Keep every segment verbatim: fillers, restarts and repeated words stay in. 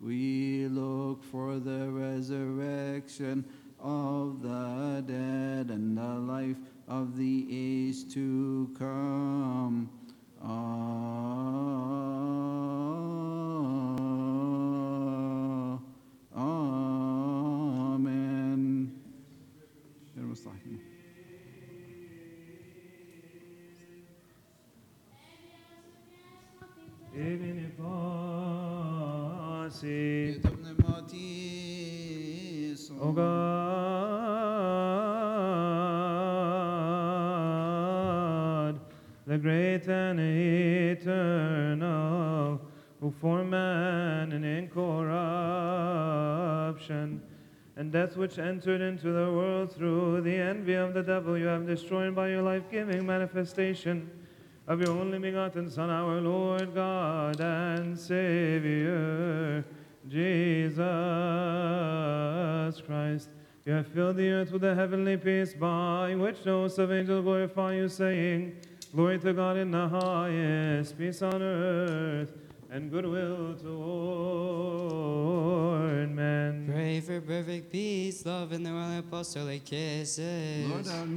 we look for the resurrection of the dead and the life of the age to come. Amen. Evine pasi, O God, the great and eternal, who formed man in incorruption, and death which entered into the world through the envy of the devil, you have destroyed by your life-giving manifestation of your only begotten Son, our Lord God and Savior, Jesus Christ. You have filled the earth with a heavenly peace, by which the hosts of angels glorify you, saying, Glory to God in the highest, peace on earth, and goodwill toward men. Pray for perfect peace, love, and the royal apostolic kisses. Lord have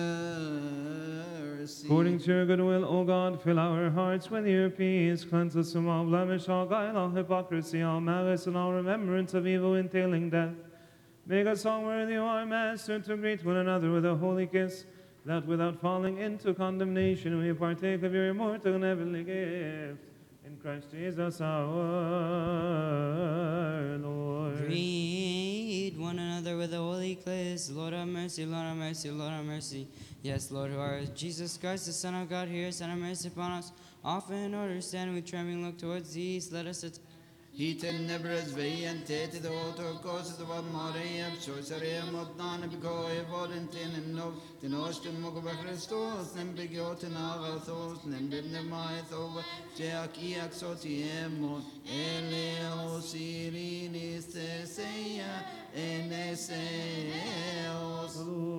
mercy. According to your goodwill, O God, fill our hearts with your peace. Cleanse us from all blemish, all guile, all hypocrisy, all malice, and all remembrance of evil entailing death. Make us all worthy, O our Master, to greet one another with a holy kiss, that without falling into condemnation we partake of your immortal and heavenly gift. In Christ Jesus our Lord. Greet one another with a holy kiss. Lord have mercy, Lord have mercy, Lord have mercy. Yes, Lord, who art Jesus Christ, the Son of God, hear us and have mercy upon us. Often in order, stand with trembling, look towards the east. Let us attend. Hiten nebres veien tete de auto causes of what Maria, so Saream of Dana Bigo, Evodentin and no, the Nostrum Mogaba Christos, and Bigotin Agathos, and Bibnemaith over Jack Eaxotiemo, Eleo Sirinis Thesea, Eneseos.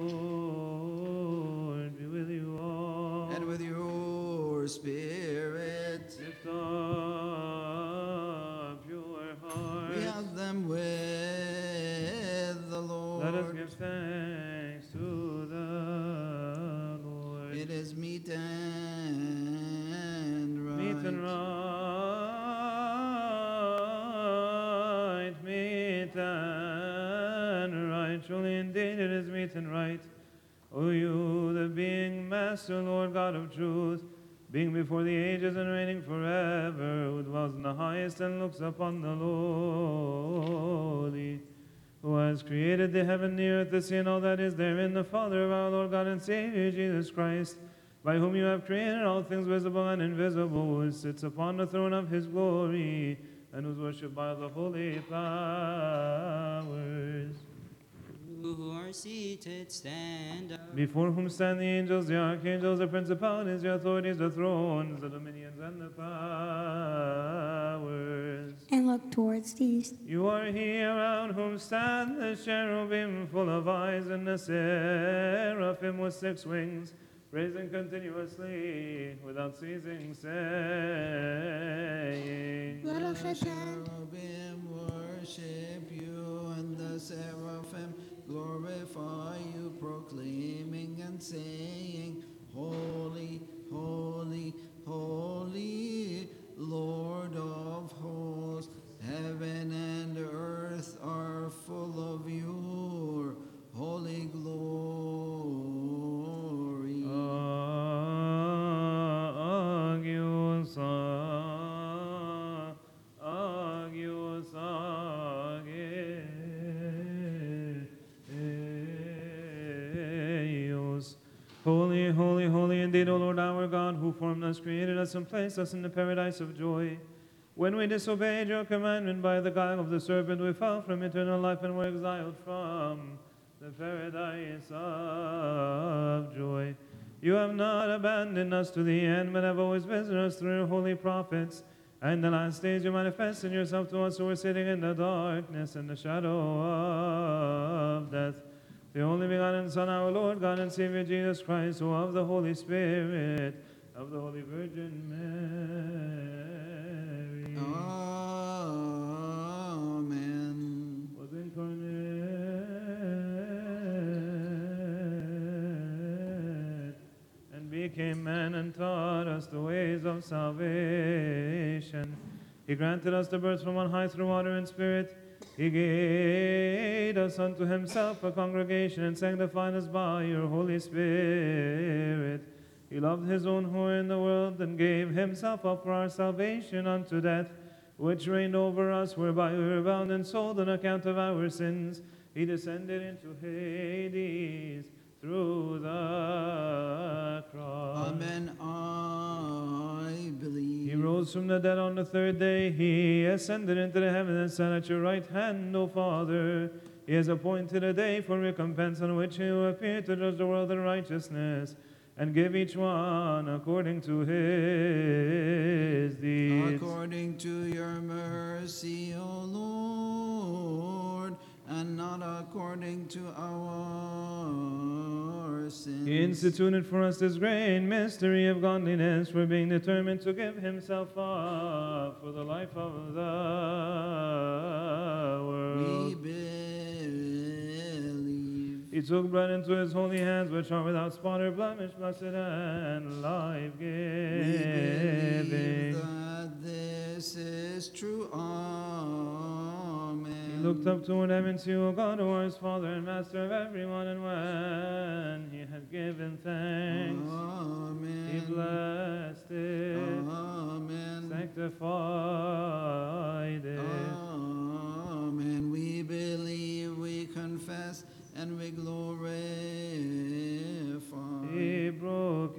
Lord be with you all. And with your spirit. Lift up your hearts. We have them with the Lord. Let us give thanks to the Lord. It is meet and right. Meet and right. Meet and right. Truly indeed it is meet and right. O you, the being Master, Lord God of truth, being before the ages and reigning forever, who dwells in the highest and looks upon the lowly, who has created the heaven, the earth, the sea, and all that is therein, the Father of our Lord God and Savior, Jesus Christ, by whom you have created all things visible and invisible, who sits upon the throne of his glory, and who is worshipped by the holy powers. Who are seated, stand up. Before whom stand the angels, the archangels, the principalities, the authorities, the thrones, the dominions, and the powers. And look towards the east. You are he around whom stand the cherubim full of eyes, and the seraphim with six wings, praising continuously without ceasing, saying, Let us The attend. cherubim worship you, and the seraphim glorify you, proclaiming and saying, Holy, holy, holy, Lord of hosts, heaven and earth are full of your holy glory. Agios, agios, agios. Holy, holy, holy indeed, O Lord our God, who formed us, created us, and placed us in the paradise of joy. When we disobeyed your commandment by the guile of the serpent, we fell from eternal life and were exiled from the paradise of joy. You have not abandoned us to the end, but have always visited us through your holy prophets. And in the last days you manifested yourself to us who were sitting in the darkness and the shadow of death. The only begotten Son, our Lord God and Savior Jesus Christ, who of the Holy Spirit, of the Holy Virgin Mary. became man and taught us the ways of salvation. He granted us the birth from on high through water and spirit. He gave us unto himself a congregation and sanctified us by your Holy Spirit. He loved his own who were in the world and gave himself up for our salvation unto death, which reigned over us, whereby we were bound and sold on account of our sins. He descended into Hades through the cross. Amen. I believe. He rose from the dead on the third day. He ascended into the heavens and sat at your right hand, O Father. He has appointed a day for recompense on which he will appear to judge the world in righteousness and give each one according to his deeds. According to your mercy, O Lord, and not according to our sins. He instituted for us this great mystery of godliness, for being determined to give himself up for the life of the world. We believe. He took bread into his holy hands, which are without spot or blemish, blessed and We believe life-giving. that this is true. Amen. He looked up toward heaven to you, O God, who art Father and Master of everyone, and when he had given thanks, Amen. he blessed it, Amen. sanctified it. Amen. We believe, we confess, and we glorify. He broke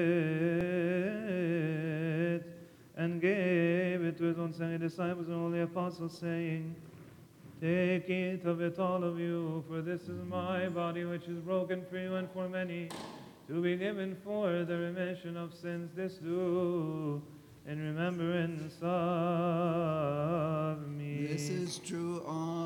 it and gave it to his own seventy disciples and holy apostles, saying, Take, eat of it, all of you, for this is my body, which is broken for you and for many, to be given for the remission of sins. This do in remembrance of me. This is true.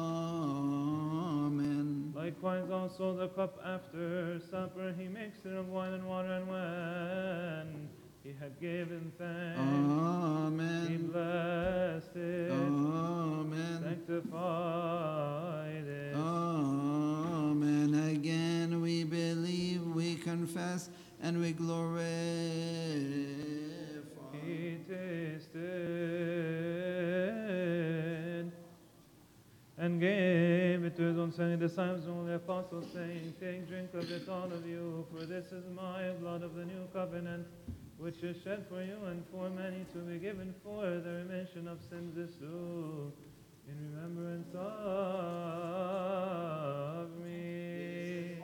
Amen. Likewise also the cup after supper, he mixed it of wine and water, and when he had given thanks, he Amen. blessed it, Amen. sanctified it. Amen. Again, we believe, we confess, and we glorify. He tasted and gave it to his own seventy disciples and holy apostles, saying, Take, drink of it, all of you, for this is my blood of the new covenant, which is shed for you and for many, to be given for the remission of sins. This do in remembrance of me.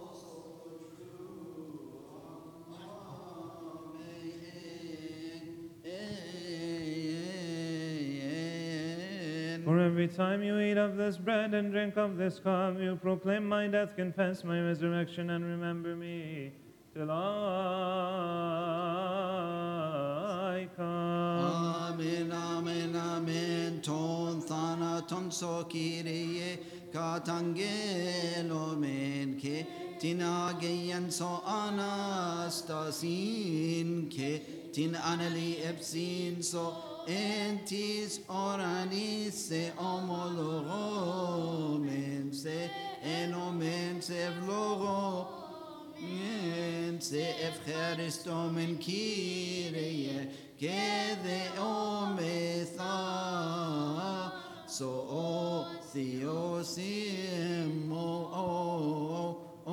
For every time you eat of this bread and drink of this cup, you proclaim my death, confess my resurrection, and remember me till I come. Amen, amen, amen. Ton thana ton so kyrie katangelo men ke tinageyen so anastasin ke tin anali epsin so entis oranis se omologo men se enomen se vlogo men se efcharisto men kyrie que de ometha so o theosim o o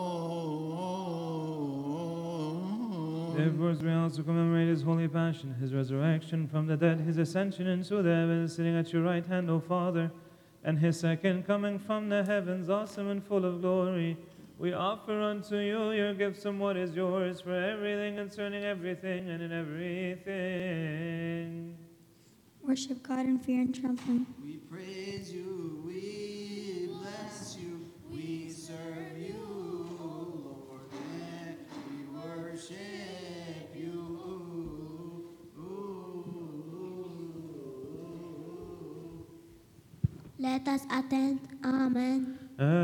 Therefore, we also commemorate his holy passion, his resurrection from the dead, his ascension into the heavens, sitting at your right hand, O Father, and his second coming from the heavens, awesome and full of glory. We offer unto you your gifts and what is yours, for everything concerning everything and in everything. Worship God in fear and trembling. We praise you, we bless you, we serve you, Lord, and we worship you. Let us attend. Amen.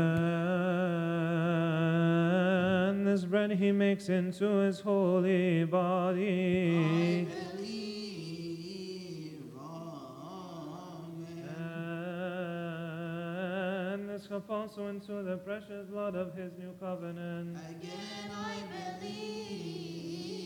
And this bread he makes into his holy I body. believe, amen. And this cup also into the precious blood of his new covenant. Again I believe,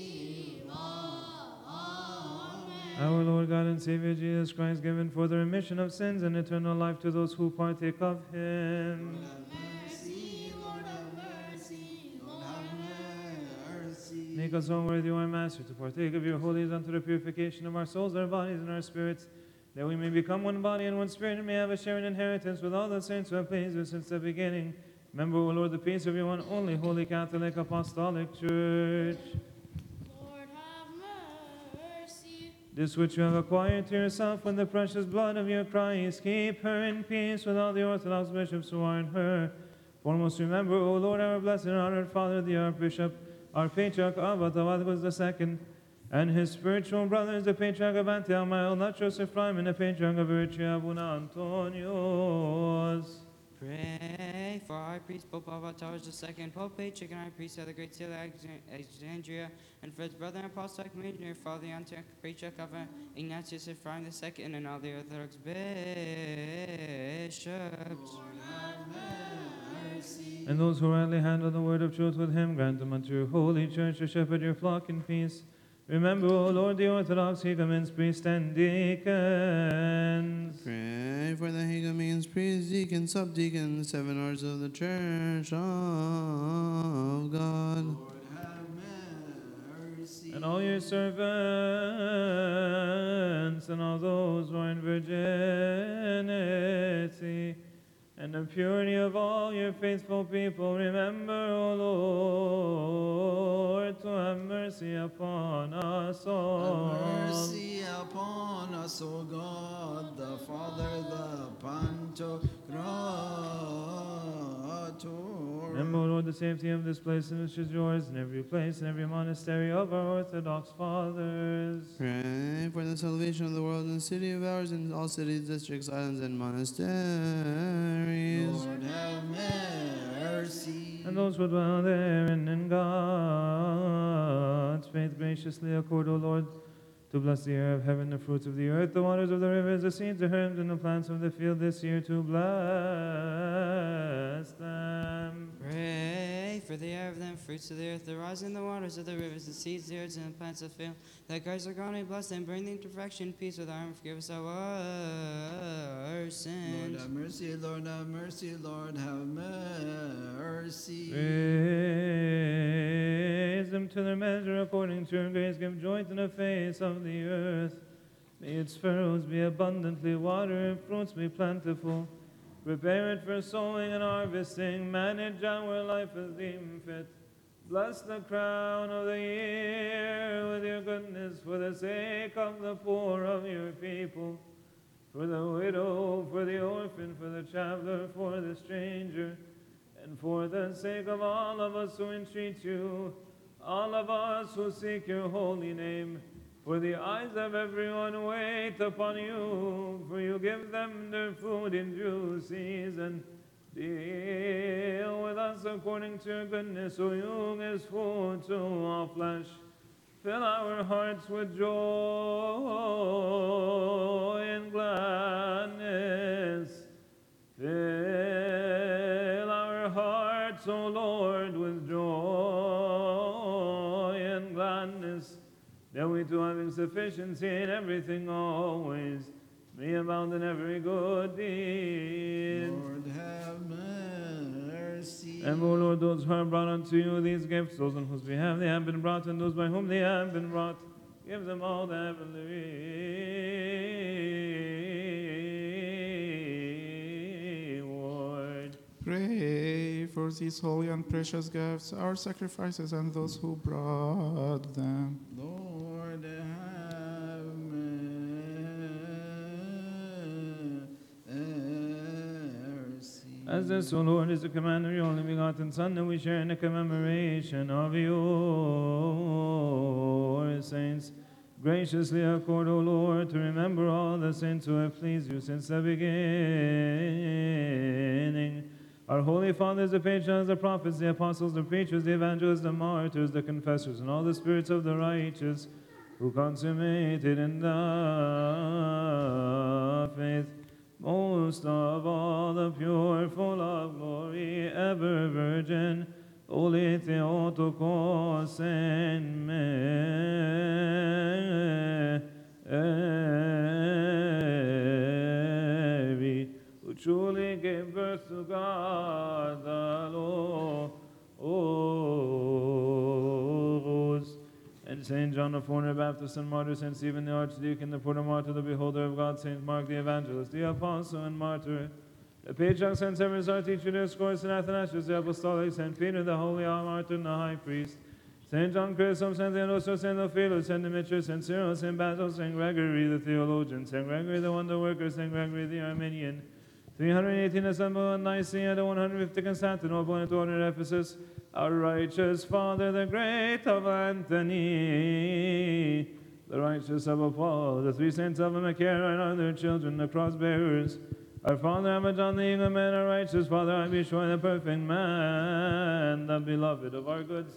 Our Lord God and Savior Jesus Christ, given for the remission of sins and eternal life to those who partake of him. Mercy, Lord have mercy, Lord have mercy. Make us all worthy, O our Master, to partake of your holies unto the purification of our souls, our bodies, and our spirits, that we may become one body and one spirit, and may have a share in inheritance with all the saints who have pleased you since the beginning. Remember, O Lord, the peace of your one only holy Catholic Apostolic Church. Lord have mercy. This which you have acquired to yourself with the precious blood of your Christ, keep her in peace with all the Orthodox bishops who are in her. Foremost remember, O Lord, our blessed and honored Father, the Archbishop, our Patriarch Abba Tawadwas the Second, and his spiritual brothers, the Patriarch of Antioch, Malachos Ephraim, and the Patriarch of Eritrea, Abuna Antonios. Pray for our priest, Pope Alvatarus the Second, Pope Patriarch and our priest of the Great Seal of Alexandria, and for his brother and apostolic commissioner, Father Antioch, Patriarch of Ignatius Ephraim the Second, and all the Orthodox bishops. And those who rightly handle the word of truth with him, grant them unto your holy church to shepherd your flock in peace. Remember, O Lord, the Orthodox Hegumens, priests, and deacons. Pray for the Hegumens, priests, deacons, subdeacons, seven orders of the Church of God. Lord have mercy. And all your servants, and all those who are in virginity, and the purity of all your faithful people, remember, O Lord, to have mercy upon us all. Have mercy upon us, O God, the Father, the Pantocrator. Remember, O Lord, the safety of this place in which is yours, in every place, in every monastery of our Orthodox fathers. Pray for the salvation of the world and city of ours, and all cities, districts, islands, and monasteries. Lord have mercy. And those who dwell therein in God's faith graciously accord, O Lord, to bless the air of heaven, the fruits of the earth, the waters of the rivers, the seeds, the herbs, and the plants of the field this year, to bless them. Pray for the air of them, fruits of the earth, the rising, the waters of the rivers, the seeds, the herbs, and the plants of the field, that Christ our God may bless them, bring them to perfection, peace with our and forgive us our Lord sins. have mercy, Lord have mercy, Lord have mercy. Raise them to their measure according to your grace. Give joy to the face of the earth. May its furrows be abundantly watered, fruits be plentiful. Prepare it for sowing and harvesting. Manage our life as deemed fit. Bless the crown of the year with your goodness for the sake of the poor of your people, for the widow, for the orphan, for the traveler, for the stranger, and for the sake of all of us who entreat you, all of us who seek your holy name. For the eyes of everyone wait upon you, for you give them their food in due season. Deal with us according to your goodness, O you give food to all flesh. Fill our hearts with joy and gladness. Fill our hearts, O Lord, with joy and gladness, that we too, having sufficiency in everything always, may abound in every good deed. Lord have mercy. And, O Lord, those who have brought unto you these gifts, those on whose behalf they have been brought, and those by whom they have been brought, give them all the heavenly reward. Pray for these holy and precious gifts, our sacrifices, and those who brought them. Lord have mercy. As this, O Lord, is the command of your only begotten Son, that we share in the commemoration of your saints, graciously accord, O Lord, to remember all the saints who have pleased you since the beginning. Our holy fathers, the patriarchs, the prophets, the apostles, the preachers, the evangelists, the martyrs, the confessors, and all the spirits of the righteous, who consummated in the faith, most of all the pure, full of glory, ever Virgin, Holy Theotokos and Mary. gave birth to God the Logos. And Saint John the Forerunner, Baptist and Martyr, Saint Stephen the Archdeacon, the Porter Martyr, the Beholder of God, Saint Mark the Evangelist, the Apostle and Martyr, the Patriarch, Saint Severus, our teacher, Dioscorus, and Athanasius, the Apostolic, Saint Peter, the Holy Martyr, and the High Priest, Saint John Chrysostom, Saint Theodosius, Saint Theophilus, Saint Demetrius, Saint Cyril, Saint Basil, Saint Gregory the Theologian, Saint Gregory the Wonder Worker, Saint Gregory the Armenian, three hundred eighteen Assemble in Nicaea, the one hundred fifty Constantinople, and two hundred Ephesus, our righteous Father, the great of Anthony, the righteous of Paul, the three saints of Macaire, and other children, the cross bearers, our Father Abaddon, the eagle man, our righteous Father, Abishua, the perfect man, the beloved of our good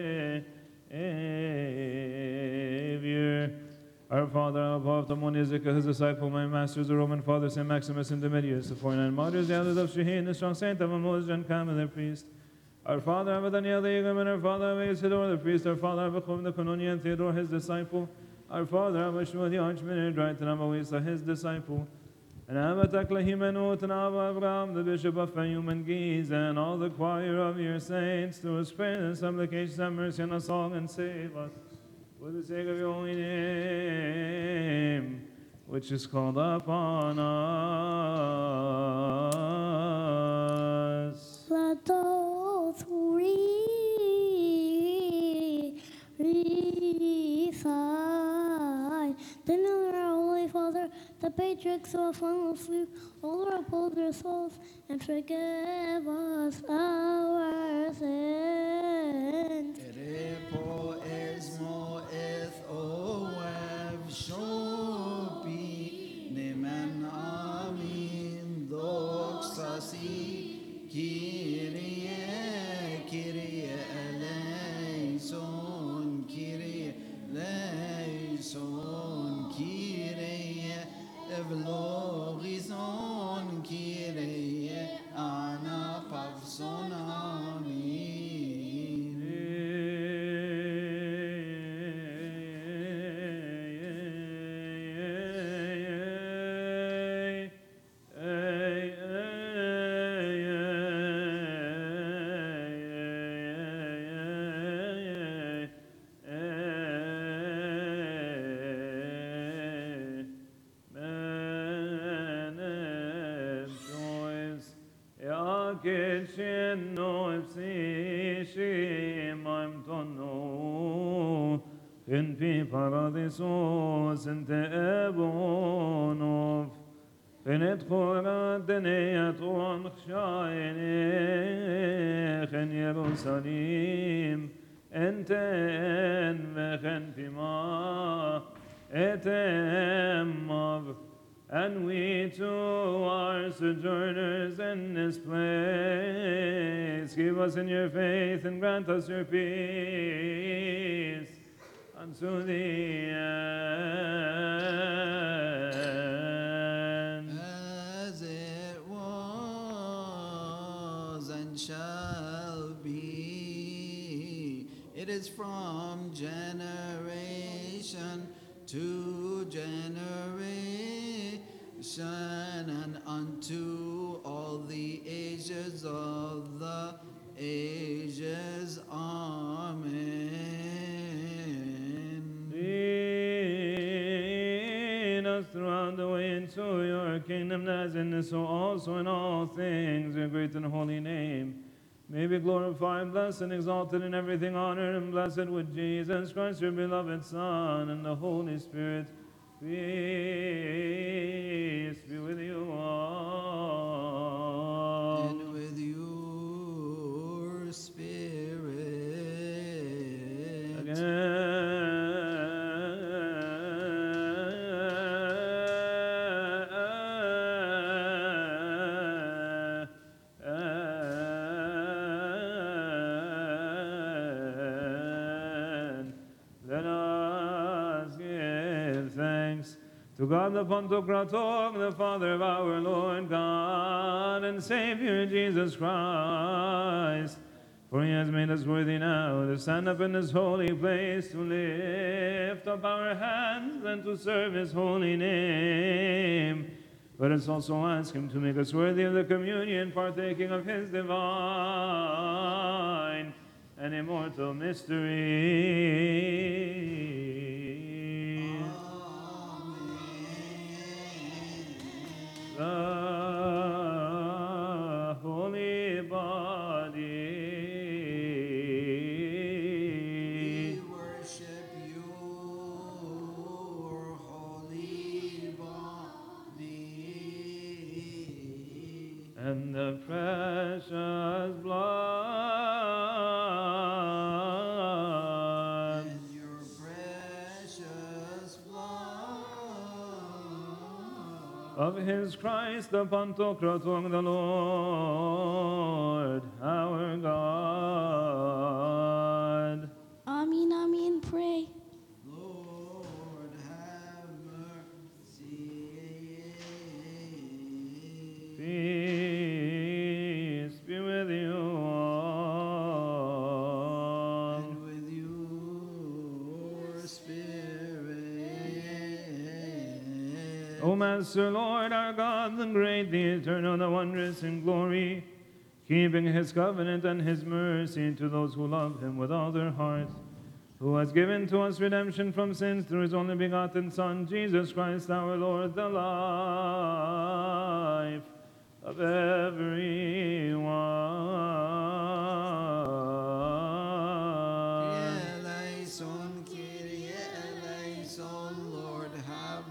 Savior. Our Father, above the Monizika, his disciple, my masters, the Roman Father, Saint Maximus and Domitius, the forty-nine martyrs, the elders of Shaheen, the strong saint of Amos, John Campbell, the priest. Our Father, Abaddaniel, the eagle man, our Father, Isidore, the priest, our Father, Abachum, the Canonian, Theodore, his disciple. Our Father, Abashua, the archminster, Drighton, Abawisa, his disciple. And Abataklehimenut and Abba Abraham, the Bishop of Fayum and Giza, and all the choir of your saints, through his prayer and supplications, have mercy on us all and save us. For the sake of your holy name, which is called upon us. Let those who read, recite the name of our Holy Father, the patriarchs who have fallen asleep, O Lord, uphold their souls and forgive us our sins. Repo esmo eth oev shopi nemen amin doxasi Kyrie Kyrie eleison Kyrie eleison Kyrie evelorison Kyrie ana pavson amin. In pi paradisos in te ebonov, in et chorat deneat on chayinech in Jerusalem, en ten vechen pima et emav, and we too are sojourners in this place. Give us in your faith and grant us your peace unto the end. As it was and shall be, it is from generation to generation and unto all the ages of the ages. Amen. Lead us throughout the way into your kingdom, as in this, so also in all things, your great and holy name may be glorified, blessed, and exalted in everything, honored and blessed with Jesus Christ, your beloved Son, and the Holy Spirit. Peace be with you all. And with your spirit. Again. Let us give thanks to God the Pantocrator, the Father of our Lord God and Savior Jesus Christ. For he has made us worthy now to stand up in this holy place, to lift up our hands and to serve his holy name. Let us also ask him to make us worthy of the communion, partaking of his divine and immortal mysteries. The holy body. We worship you, holy body. And the precious blood And your precious blood of his Christ the Pantocrator, the Lord, our God. Amen, amen, pray. Lord, have mercy. Peace be with you all. And with your spirit. O Master, Lord, our God, the great, the eternal, the wondrous in glory, keeping his covenant and his mercy to those who love him with all their heart, who has given to us redemption from sins through his only begotten Son, Jesus Christ our Lord, the life of everyone. Eleison, Kyrie eleison, Lord, have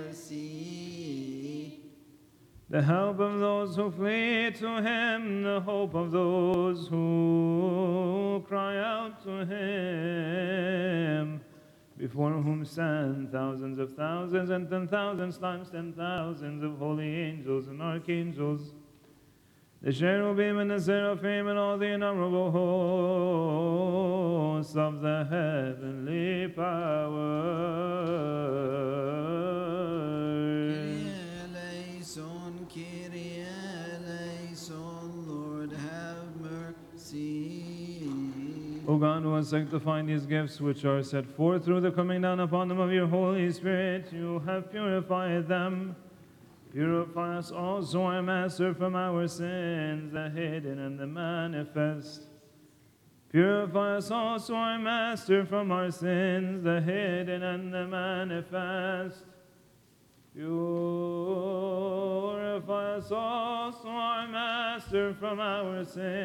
mercy. The help of those who flee to him, the hope of those who cry out to him, before whom stand thousands of thousands and ten thousands times ten thousands of holy angels and archangels, the cherubim and the seraphim and all the innumerable hosts of the heavenly powers. Kyrie eleison, Kyrie eleison, Lord, have mercy. O God, who has sanctified these gifts which are set forth through the coming down upon them of your Holy Spirit, you have purified them. Purify us also, our Master, from our sins, the hidden and the manifest. Purify us also, our Master, from our sins, the hidden and the manifest. Purify us also, our Master, from our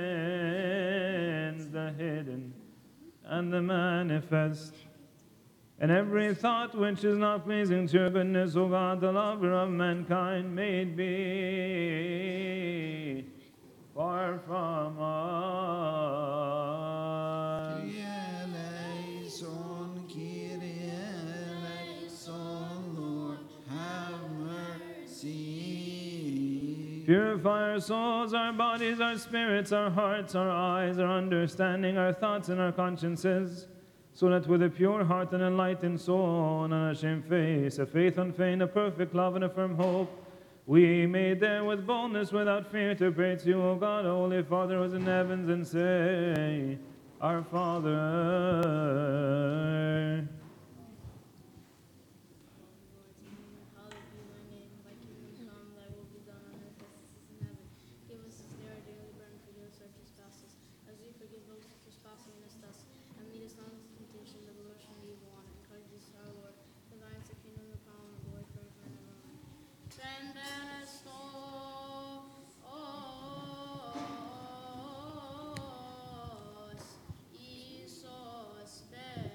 sins, the hidden and the manifest. And every thought which is not pleasing to your goodness, O God, the lover of mankind, may it be far from us. Kyrie eleison, Kyrie eleison, Lord, have mercy. Purify our souls, our bodies, our spirits, our hearts, our eyes, our understanding, our thoughts, and our consciences, so that with a pure heart and enlightened soul and an unashamed face, a faith unfeigned, a perfect love, and a firm hope, we may dare with boldness, without fear, to pray to you, O God, Holy Father, who is in the heavens, and say, Our Father. Hallowed be thy name, thy kingdom come, thy will be done on earth as it is in heaven. Give us this day our daily bread, and forgive us our trespasses, as we forgive those who trespass against us. And lead us not into temptation, but deliver us from the evil one. And Christ Jesus our Lord, for thine is the kingdom, the power, and the glory forever and ever. Amen. Benedictus Iisus ben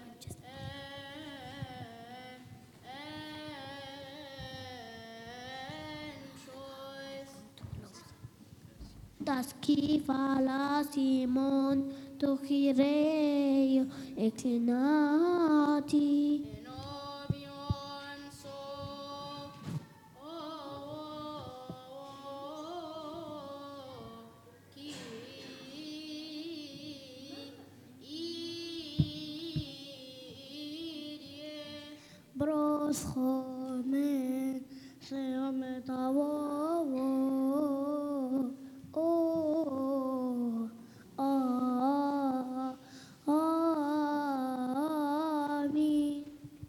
enchois. Das kifala Simon to Kyrie inclinati. In obion so ki idie Bros homen se ametavo. Oh, ah, amen.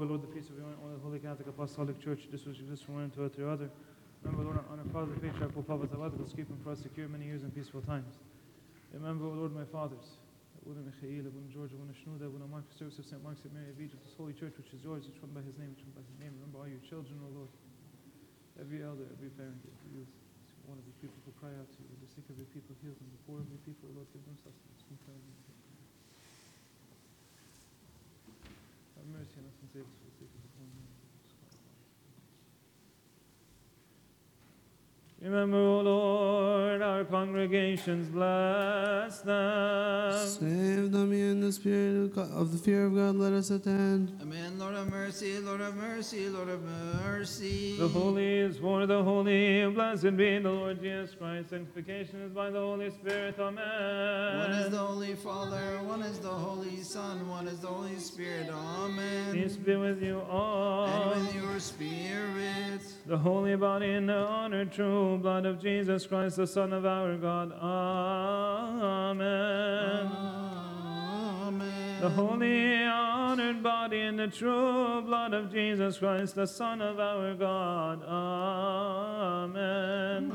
Remember, Lord, the feast of your own Holy Catholic Apostolic Church, this which exists from one to the other. Remember, Lord, our Father, the Patriarch, Pope Papa Tawadikos, keep him for us secure many years in peaceful times. Remember, O Lord, my fathers, Abuna Michael, Abuna George, Abuna Shnuda, Abuna Marcus, service of Saint Mark, Saint Mary of Egypt, this holy church which is yours, each one by his name, each one by his name. Remember all your children, O Lord, every elder, every parent, every youth, one of your people who cry out to you, the sick of your people heal them, the poor of your people, O Lord, give them sustenance. Have mercy on us and save us for the sake of the holy name. Remember, O Lord, our congregations, bless them. Save them in the spirit of God- of the fear of God, let us attend. Amen. Lord have mercy, Lord have mercy, Lord have mercy. The holy is for the holy. Blessed be the Lord Jesus Christ. Sanctification is by the Holy Spirit. Amen. One is the Holy Father, one is the Holy Son, one is the Holy Spirit. Amen. Peace be with you all. And with your spirit. The holy body and the honored true blood of Jesus Christ, the Son of our God. Amen. Amen. The holy honored body and the true blood of Jesus Christ, the Son of our God. Amen.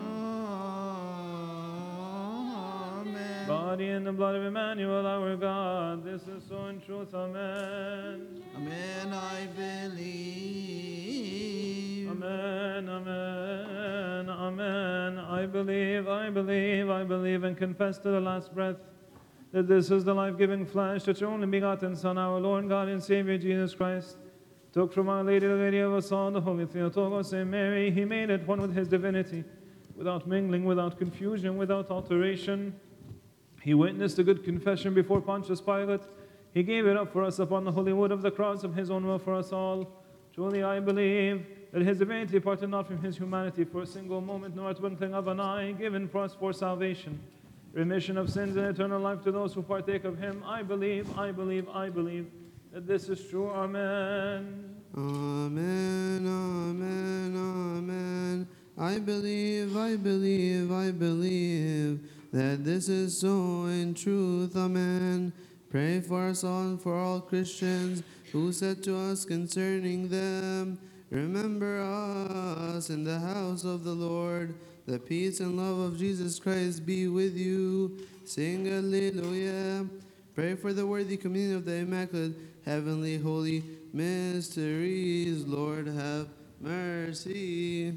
Amen. Body and the blood of Emmanuel, our God. This is so in truth. Amen. Amen. I believe. Amen, amen, amen. I believe, I believe, I believe, and confess to the last breath that this is the life-giving flesh that your only begotten Son, our Lord God and Savior Jesus Christ, took from Our Lady, the Lady of us all, the Holy Theotokos, Saint Mary. He made it one with his divinity, without mingling, without confusion, without alteration. He witnessed a good confession before Pontius Pilate. He gave it up for us upon the holy wood of the cross of his own will for us all. Truly I believe that his divinity parted not from his humanity for a single moment, nor a twinkling of an eye, given for us for salvation, remission of sins, and eternal life to those who partake of him. I believe, I believe, I believe that this is true. Amen. Amen, amen, amen. I believe, I believe, I believe that this is so in truth. Amen. Pray for us all and for all Christians who said to us concerning them, remember us in the house of the Lord. The peace and love of Jesus Christ be with you. Sing Alleluia. Pray for the worthy communion of the Immaculate, Heavenly, Holy Mysteries. Lord, have mercy.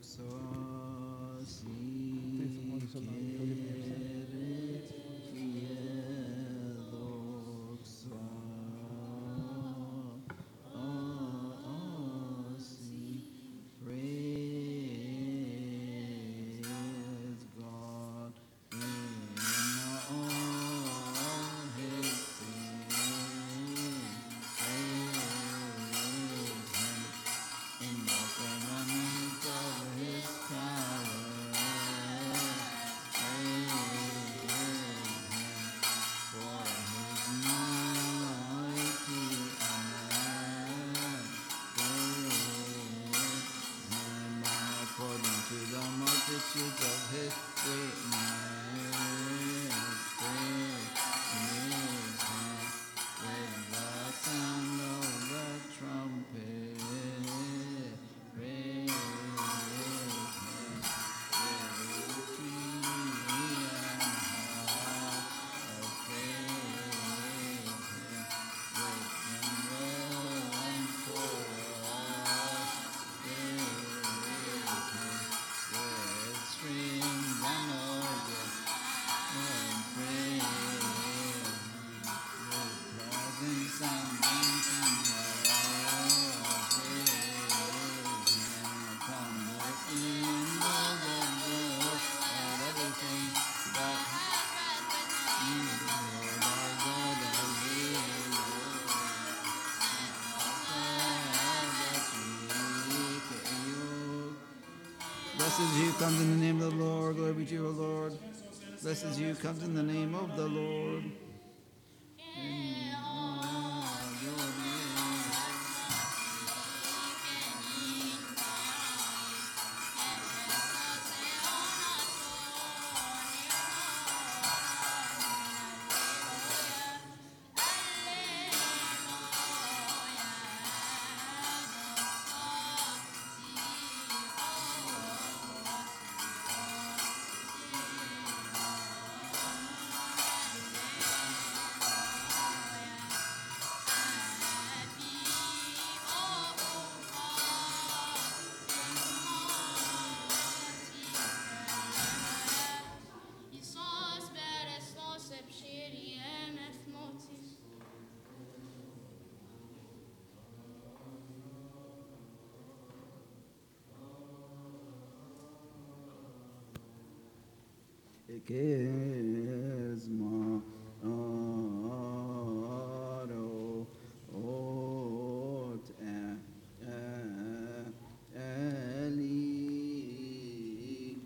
Blessed is you comes in the name of the Lord. Glory be to you, O Lord. Blessed is you comes in the name of the Lord. Kisma aro ot eli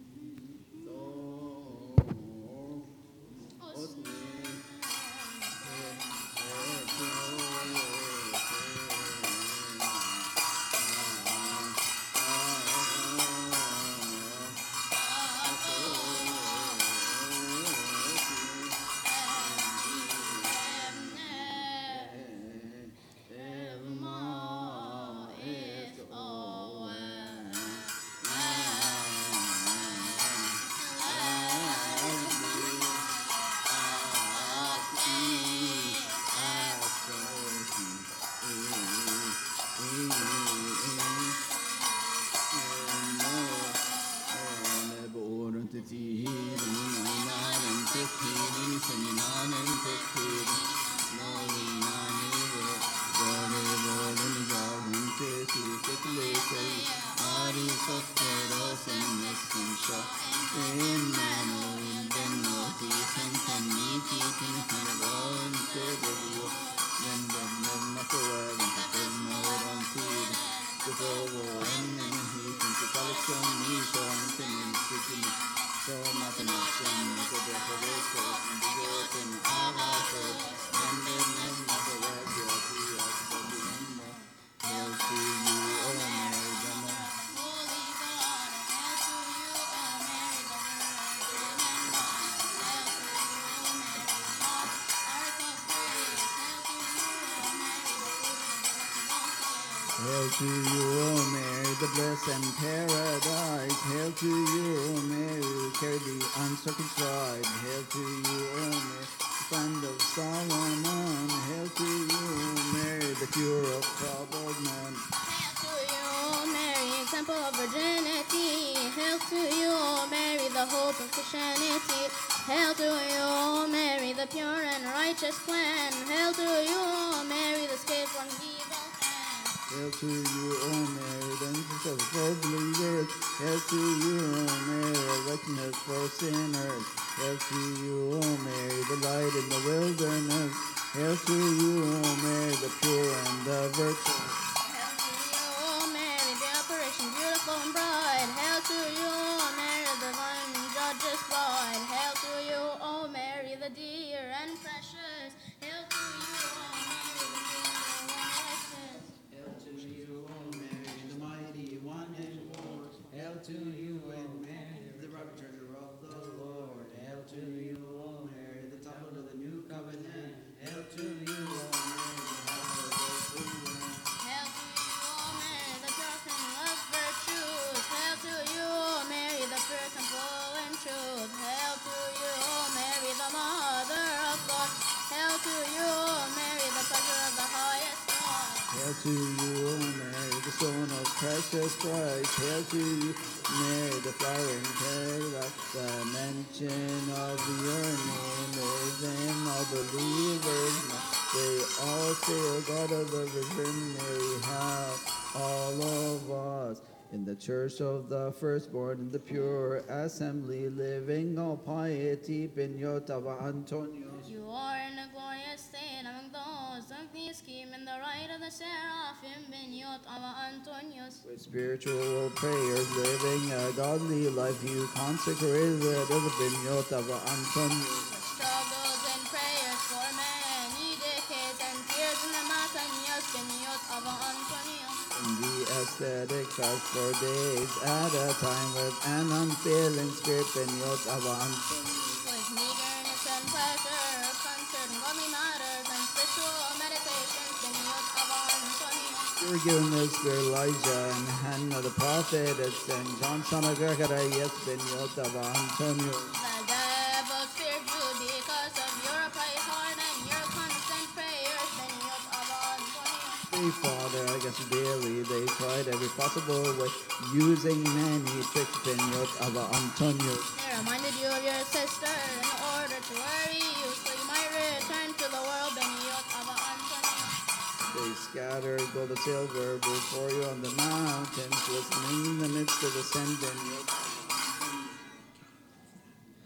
Hail to you, O Mary, the blessed and paradise. Hail to you, O Mary, who carried the uncircumcised. Hail to you, O Mary, friend of Solomon. Hail to you, O Mary, the cure of troubled men. Hail to you, O Mary, example of virginity. Hail to you, O Mary, the hope of Christianity. Hail to you, O Mary, the pure and righteous plan. Hail to you, O Mary, the escape from evil. Hail to you, O Mary, the interest of all believers. Hail to you, O Mary, righteousness for sinners. Hail to you, O Mary, the light in the wilderness. Hail to you, O Mary, the pure and the virtuous. Hail to you, O Mary, the apparition beautiful and bright. Hail to you, O Mary, the divine judge's bride. Hail to you, O Mary, the dear and precious. Hail to you, O Mary, the dear and righteous. Hail to you, O Mary, the mighty one in war. Hail to you, O Mary, the rock treasure of the Lord. Hail to you, O Mary, the top of the new covenant. Hail to you, O Mary, the house of the true one. Hail to you, O Mary, the pure king of virtues. Hail to you, O Mary, the pure temple and truth. Hail to you, O Mary, the mother of God. Hail to you, O Mary, the pleasure of the highest God. Hail to you, O Mary, the stone of precious price. Hail to you, Mary, the flower in paradise. The mention of your name is in all believers. They all say, O God of the Virgin Mary, have all of us in the church of the firstborn, in the pure assembly, living all piety, Benyot Ava Antonio. You are in a glorious state among those of the scheme in the right of the seraphim, Benyot Ava Antonius. With spiritual prayers, living a godly life, you consecrated as a Benyot Ava Antonio. With struggles and prayers for many decades and tears in the Matanias, Benyot Ava Antonius. In the aesthetic fast for days at a time with an unfailing spirit, Benyot Ava Antonio. With eagerness and pleasure, concert in godly matters and spiritual meditations, Benyot Ava Antonius. You were given the spirit Elijah and Hannah the prophet, and Saint John son of Zechariah, Benyot Ava Antonio. The devil feared you because of your upright heart and your constant prayers, Benyot Ava Antonius. They fought against daily, they tried every possible way, using many tricks, Benyot Ava Antonio. They reminded you of your sister in order to worry you, so you might return to the world, Benyot Ava Antonius. They scattered gold and silver before you on the mountains, listening in the midst of the sand, Benyot.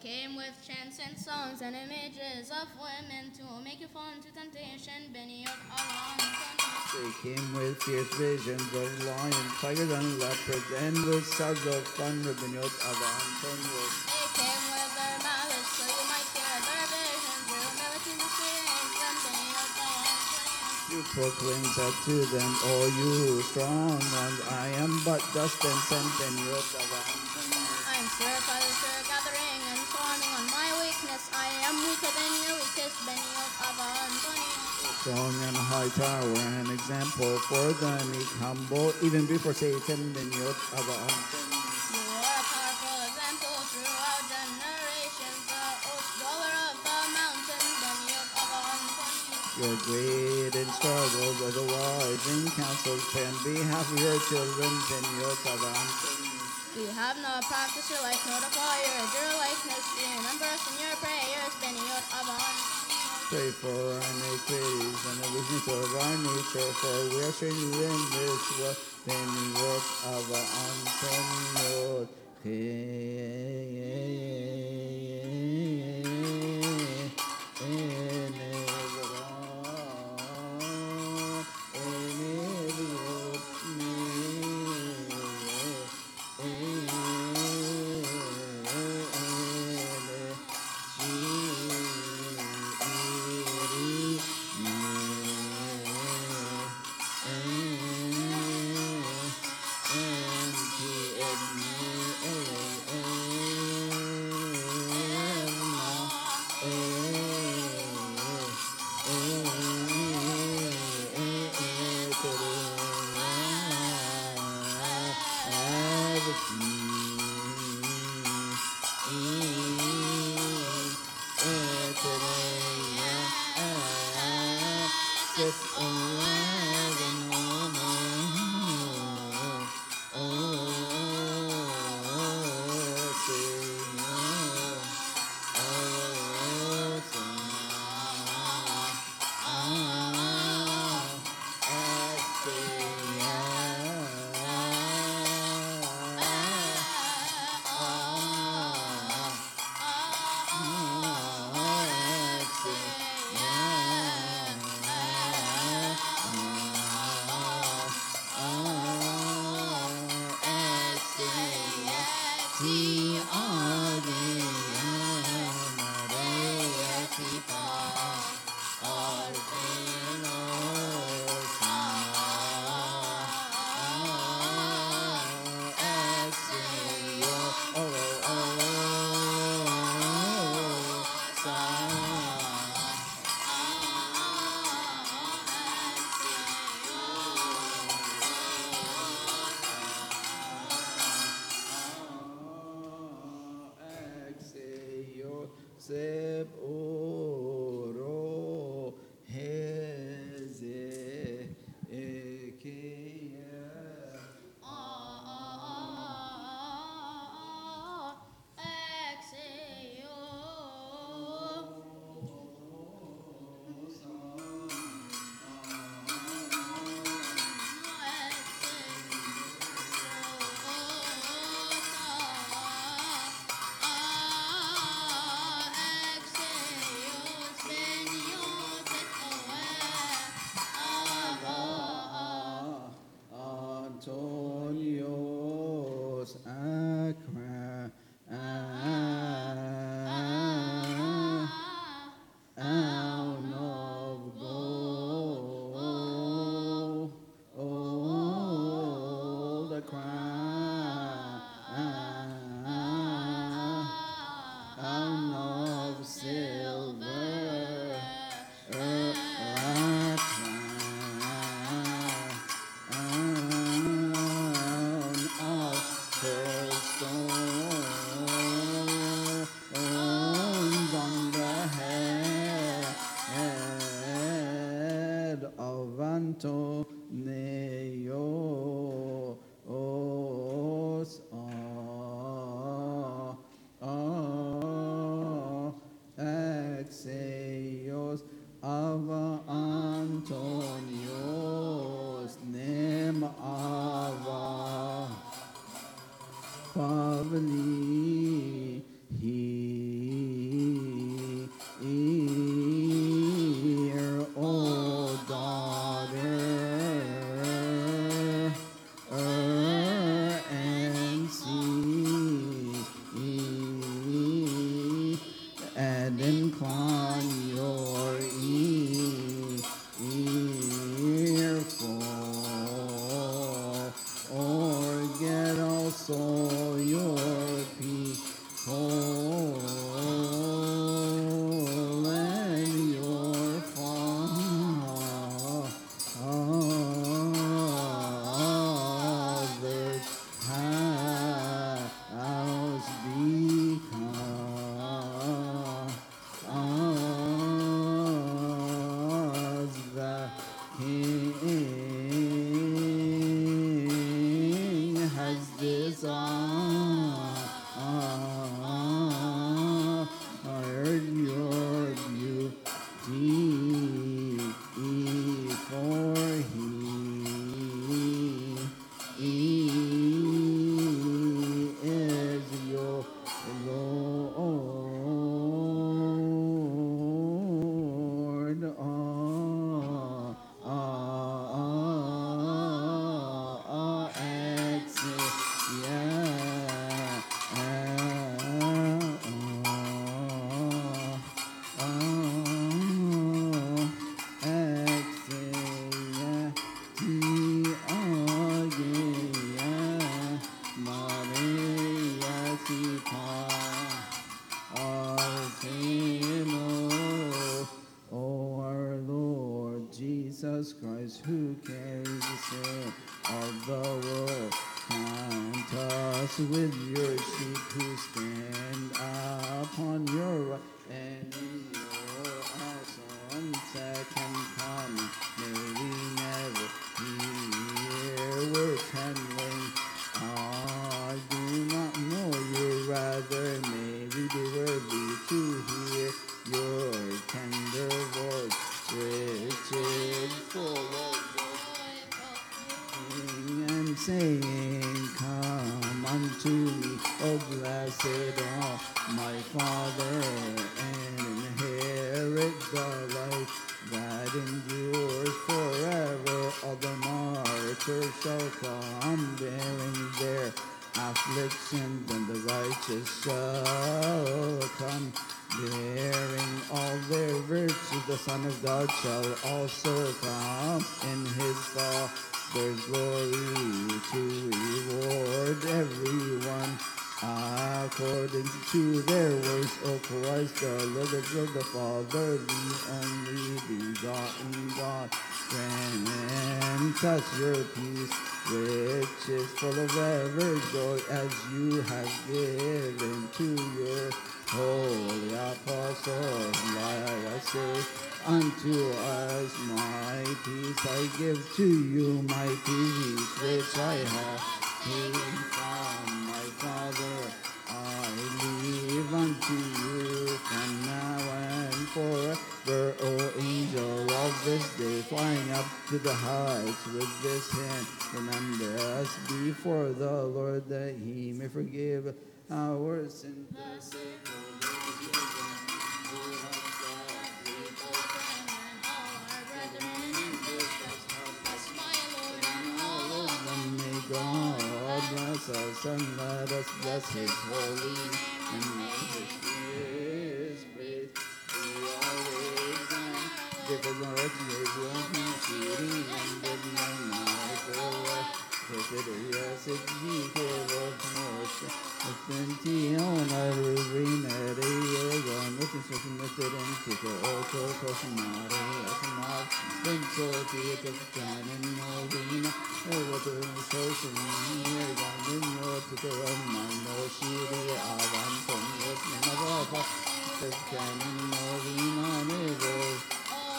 came with chants and songs and images of women to make you fall into temptation. Beniot Alan They came with fierce visions of lions, tigers, and leopards, and with sounds of thunder. Beniot Alan They came with their malice, so you might hear their visions. Your humility to strange, then Beniot Alan You proclaim that to them, all you strong ones, I am but dust and sent. Beniot Alan I'm served by the sure gathering and swarming on my weakness. I am weaker than your weakest, Beniot Alan Strong and high tower, an example for the meek, humble, even before Satan. Beniot Alan You are a powerful example throughout generations, the old dweller of the mountain, Beniot Alan You're great in struggles, otherwise in counsels, pray on behalf of your children. Beniot Alan We have not practiced your life, nor defy your dear likeness. Remember us in your prayers, Beniot Avan. Pray for our iniquities and the weakness of our nature, for we are strangers in this world. Beniot Avan Seb oro heze ekeya. Antonios Acra out of gold, oh, the crown of silver, a crown of pearl stones on the head of Antonios. Ah, ah, Exeos of Antonios, name of Pavli, he Jesus, who carries the sin of the world. Count us with your sheep who stand upon your right, and in your awesome second coming, may we never hear we're trembling. I do not know you, rather may we be worthy to hear your tender voice, which is full of joy, and saying, come unto me, O blessed all my Father, and inherit the life that endures forever. All the martyrs shall come, bearing their afflictions, and the righteous shall come, bearing all their virtues. The Son of God shall also come in his Father's glory to reward everyone according to their works. O Christ, the Lord of the Father, the only begotten God, grant us your peace, which is full of ever joy, as you have given to your holy apostles. Like I say unto us, my peace I give to you, my peace which I have taken from my Father, I leave unto you from now and forever. O angel of this day, flying up to the heights with this hand, remember us before the Lord, that he may forgive our sins. The sake of those who have sought people and all our brethren in distress, help us, my Lord, and all of them. May God bless us, and let us bless his holy name, and may his praise be always done. Give us our exodus, mercy, and good night forever. Yes, it be for us. Senti ona ruinere gon oti sotmetere tiko oto kosmare asmar benso ti to kanen novina evoto sosin gon no to man no shiri avan ton yes nava kanen novina nevo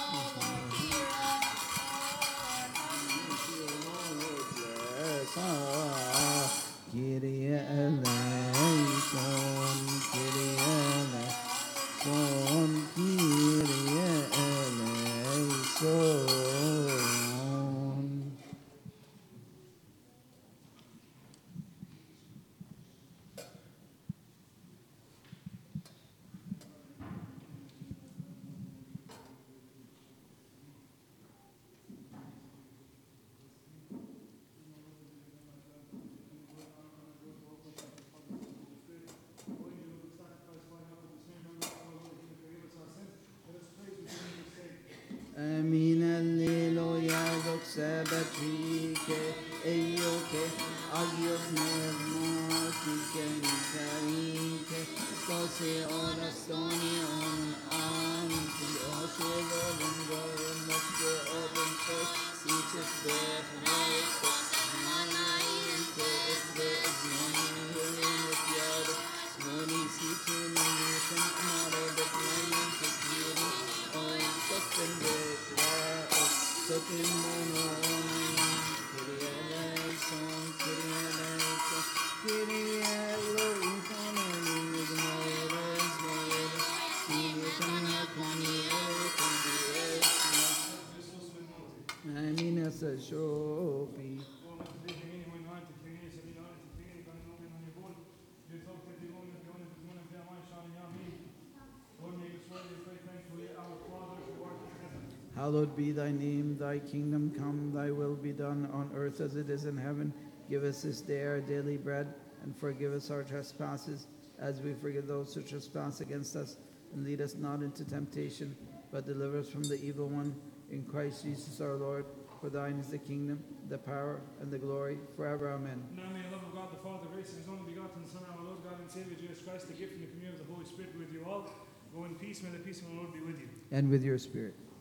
Kyrie eleison, Kyrie eleison, Kyrie eleison. Amin, alleluia, doxa batrike, eioke, agios pneumotike, nicaike, scose orastoni on anti, oshe volen goren, mosque open church, each is there for Christ, Manaiente, es de esmoni, hurin et yado, smoni situ, manusen, amare, bet mayente, kiri, on sosten declara, soten mono, Kyrie eleison, Kyrie eleison, Kyrie eleison, Amen, moeres, moeres, Kyrie tania coni, Amin, as a shopi. Hallowed be thy name, thy kingdom come, thy will be done on earth as it is in heaven. Give us this day our daily bread, and forgive us our trespasses, as we forgive those who trespass against us. And lead us not into temptation, but deliver us from the evil one. In Christ Jesus our Lord, for thine is the kingdom, the power, and the glory, forever. Amen. Now may the love of God, the Father, grace of his only begotten Son, our Lord God and Savior Jesus Christ, the gift and the communion of the Holy Spirit be with you all. Go in peace, may the peace of the Lord be with you. And with your spirit.